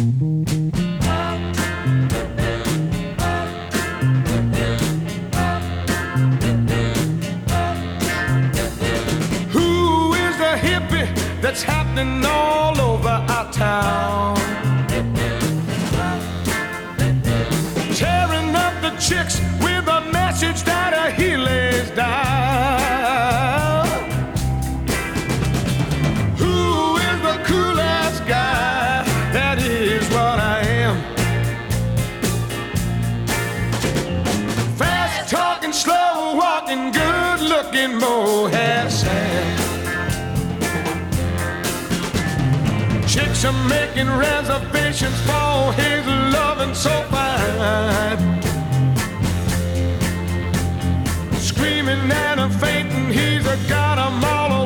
Who is the hippie that's happening all over our town? Tearing up the chicks with a message that he lays down. Who is the coolest guy? That is what I am. Fast talking, slow walking, good looking Mohead Sam. Chicks are making reservations for his loving so fine. Screaming and a fainting, he's got 'em all